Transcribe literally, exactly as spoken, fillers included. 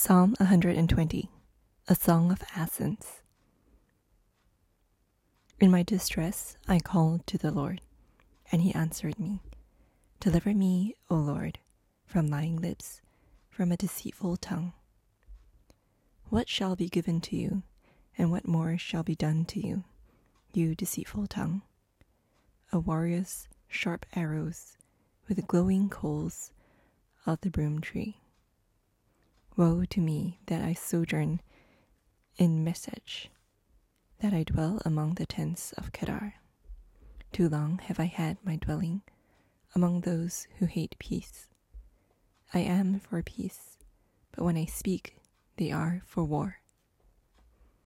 Psalm one hundred twenty, a song of ascents. In my distress I called to the Lord, and he answered me. Deliver me, O Lord, from lying lips, from a deceitful tongue. What shall be given to you, and what more shall be done to you, you deceitful tongue? A warrior's sharp arrows with the glowing coals of the broom tree. Woe to me that I sojourn in Mesech, that I dwell among the tents of Kedar. Too long have I had my dwelling among those who hate peace. I am for peace, but when I speak, they are for war.